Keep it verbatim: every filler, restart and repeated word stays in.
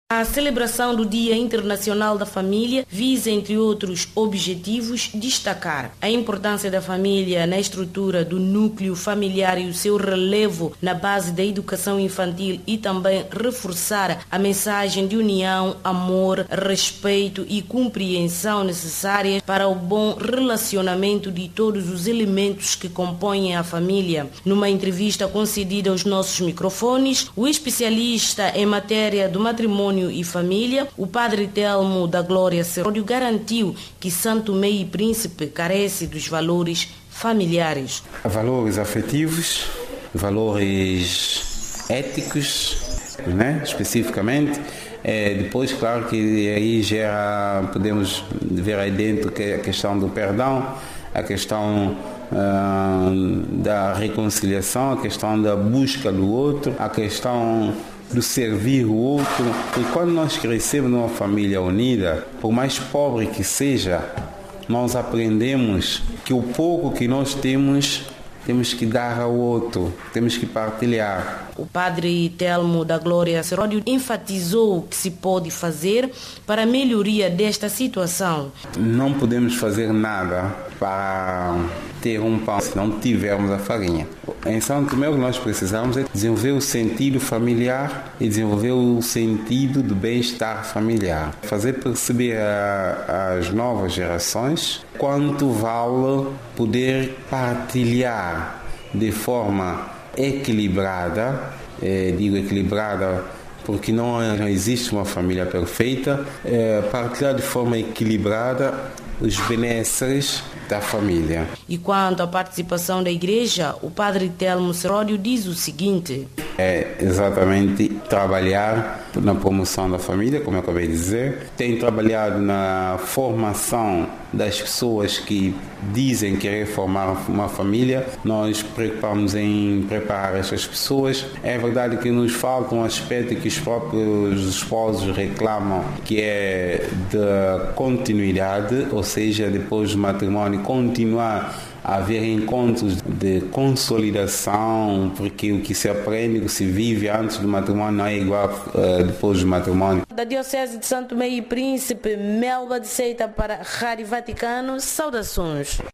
A celebração do Dia Internacional da Família visa, entre outros objetivos, destacar a importância da família na estrutura do núcleo familiar e o seu relevo na base da educação infantil e também reforçar a mensagem de união, amor, respeito e compreensão necessárias para o bom relacionamento de todos os elementos que compõem a família. Numa entrevista concedida aos nossos microfones, o especialista em matéria do matrimônio e família, o padre Telmo da Glória Seródio, garantiu que Santo Tomé e Príncipe carece dos valores familiares. Valores afetivos, valores éticos, né? Especificamente. É, depois, claro que aí gera, podemos ver aí dentro que a questão do perdão, a questão uh, da reconciliação, a questão da busca do outro, a questão do servir o outro. E quando nós crescemos numa família unida, por mais pobre que seja, nós aprendemos que o pouco que nós temos, temos que dar ao outro, temos que partilhar. O padre Telmo da Glória Seródio enfatizou o que se pode fazer para a melhoria desta situação. Não podemos fazer nada para ter um pão se não tivermos a farinha. Em São Tomé, o que nós precisamos é desenvolver o sentido familiar e desenvolver o sentido do bem-estar familiar. Fazer perceber às novas gerações quanto vale poder partilhar de forma equilibrada, eh, digo equilibrada porque não, não existe uma família perfeita, eh, partilhar de forma equilibrada os benesses da família. E quanto à participação da igreja, o padre Telmo Seródio diz o seguinte: é exatamente trabalhar na promoção da família, como eu acabei de dizer. Tem trabalhado na formação das pessoas que dizem querer formar uma família. Nós preocupamos em preparar essas pessoas. É verdade que nos falta um aspecto que os próprios esposos reclamam, que é da continuidade, ou seja, depois do matrimônio continuar a haver encontros de consolidação, porque o que se aprende, o que se vive antes do matrimônio não é igual uh, depois do matrimônio. Da Diocese de Santo Tomé e Príncipe, Melba de Seita para a Rádio Vaticano, saudações.